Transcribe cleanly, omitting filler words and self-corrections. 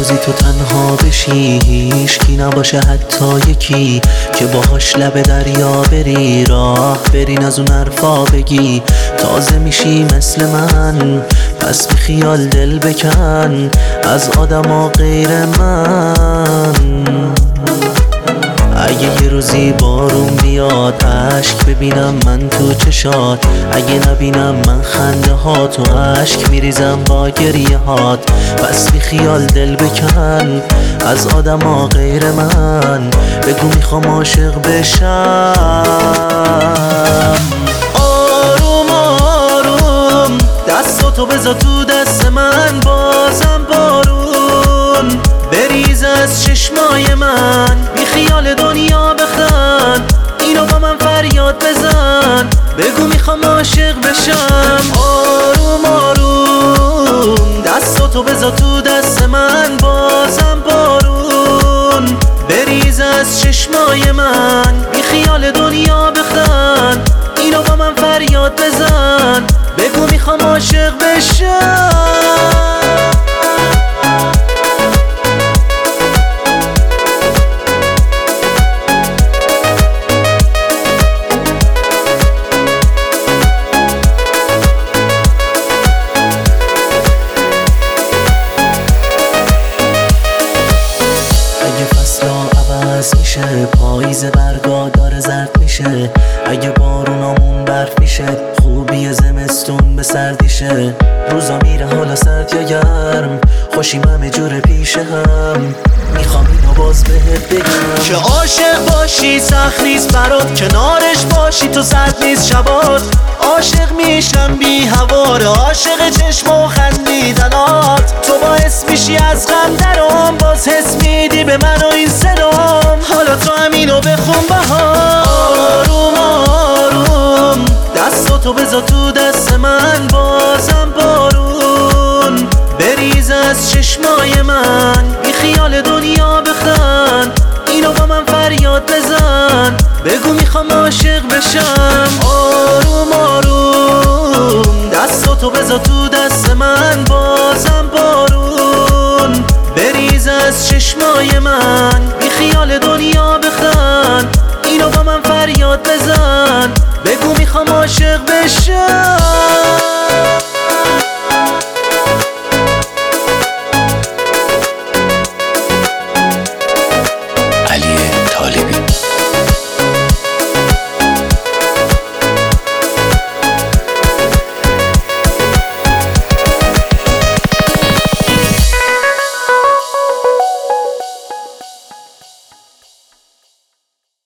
روزی تو تنها بشی، هیچکی نباشه حتی یکی که باهاش لب دریا بری، راه برین از اون حرفا بگی، تازه میشی مثل من. پس بی خیال دل بکن از آدما غیر من. اگه یه روزی بارون بیاد عشق ببینم من تو چشات، اگه نبینم من خنده هات و عشق میریزم با گریه هات. پس بی خیال دل بکن از آدما غیر من، بگو میخوام عاشق بشم. آروم آروم دستاتو بذار تو دست من، بازم بارون بریز از چشمای من، بی خیال دنیا بخند، اینو با من فریاد بزن، بگو میخوام عاشق بشم. آروم آروم دستاتو بذار تو دست من، بازم بارون بریز از چشمای من، بی خیال دنیا بخند، اینو با من فریاد بزن، بگو میخوام عاشق بشم. میشه پاییز برگا داره زرد میشه، اگه بارونامون برف میشه، خوبی زمستون به سردیشه، روزا میره حالا سرد یا گرم، خوشیم همه جور پیشه هم، میخوام اینو باز بهت بگم که عاشق باشی سخت نیست برات، کنارش باشی تو سرد نیست شبات، عاشق میشم بی هواره، عاشق چشم و خندیدنات، تو باعث میشی از غم درام، باز حس میدی به من و این صدام، حالا تو همینو بخون بهار. آروم آروم دستاتو بذار تو دست من، بازم بارون بریز از چشمای من، بی خیال دنیا بخند، اینو با من فریاد بزن، بگو میخوام عاشق بشم.